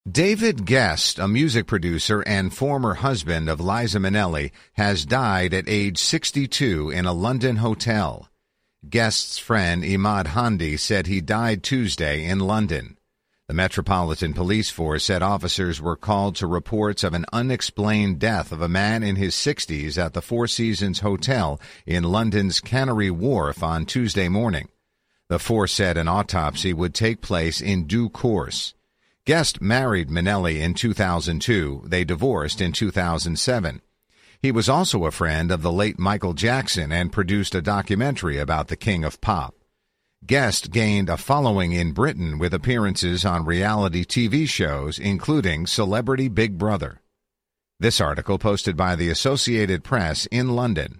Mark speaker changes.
Speaker 1: David Guest, a music producer and former husband of Liza Minnelli, has died at age 62 in a London hotel. Guest's friend Imad Hamdi said he died Tuesday in London. The Metropolitan Police Force said officers were called to reports of an unexplained death of a man in his 60s at the Four Seasons Hotel in London's Canary Wharf on Tuesday morning. The force said an autopsy would take place in due course. Guest married Minnelli in 2002. They divorced in 2007. He was also a friend of the late Michael Jackson and produced a documentary about the King of Pop. Guest gained a following in Britain with appearances on reality TV shows, including Celebrity Big Brother. This article posted by the Associated Press in London.